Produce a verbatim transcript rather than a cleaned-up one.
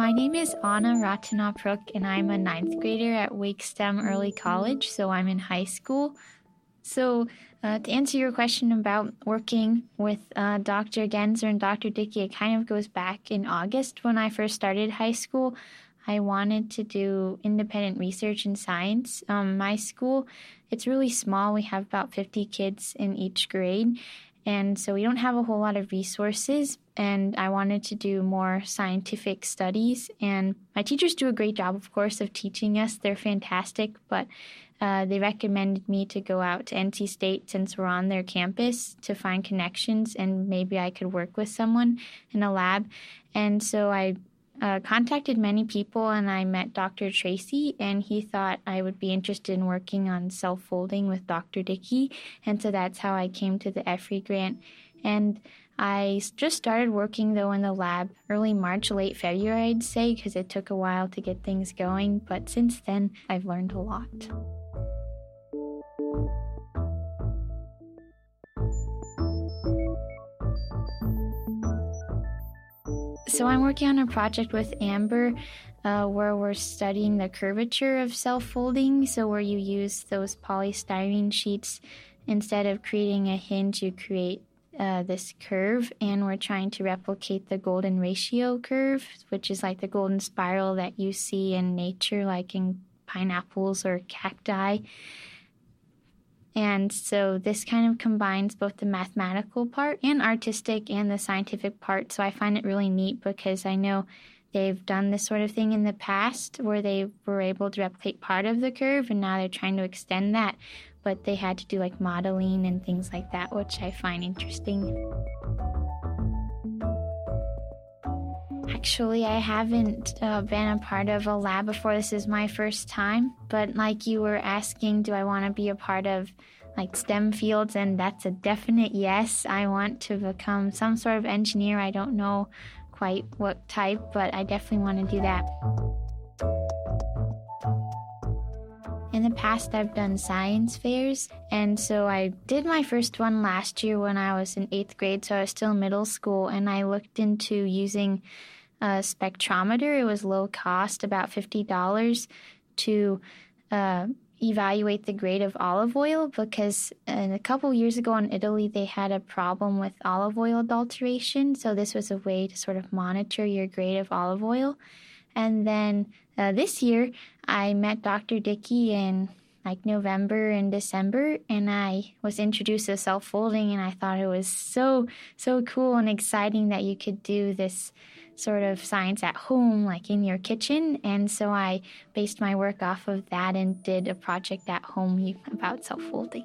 My name is Anna Ratanapruk, and I'm a ninth grader at Wake STEM Early College, so I'm in high school. So, uh, to answer your question about working with uh, Doctor Genzer and Doctor Dickey, it kind of goes back in August when I first started high school. I wanted to do independent research in science. Um, my school, it's really small. We have about fifty kids in each grade, and so we don't have a whole lot of resources, and I wanted to do more scientific studies. And my teachers do a great job, of course, of teaching us. They're fantastic, but uh, they recommended me to go out to N C State since we're on their campus to find connections, and maybe I could work with someone in a lab. And so I uh, contacted many people, and I met Doctor Tracy, and he thought I would be interested in working on self-folding with Doctor Dickey, and so that's how I came to the E F R I grant. And I s- just started working, though, in the lab early March, late February, I'd say, because it took a while to get things going, but since then, I've learned a lot. So I'm working on a project with Amber uh, where we're studying the curvature of self-folding. So where you use those polystyrene sheets, instead of creating a hinge, you create uh, this curve, and we're trying to replicate the golden ratio curve, which is like the golden spiral that you see in nature, like in pineapples or cacti. And so this kind of combines both the mathematical part and artistic and the scientific part. So I find it really neat because I know they've done this sort of thing in the past where they were able to replicate part of the curve, and now they're trying to extend that. But they had to do like modeling and things like that, which I find interesting. Actually, I haven't uh, been a part of a lab before. This is my first time. But like you were asking, do I want to be a part of like STEM fields? And that's a definite yes. I want to become some sort of engineer. I don't know quite what type, but I definitely want to do that. In the past, I've done science fairs, and so I did my first one last year when I was in eighth grade, so I was still in middle school, and I looked into using a spectrometer. It was low cost, about fifty dollars, to uh, evaluate the grade of olive oil, because uh, a couple years ago in Italy, they had a problem with olive oil adulteration, so this was a way to sort of monitor your grade of olive oil. And then uh, this year, I met Doctor Dickey in like November and December, and I was introduced to self-folding, and I thought it was so, so cool and exciting that you could do this sort of science at home, like in your kitchen. And so I based my work off of that and did a project at home about self-folding.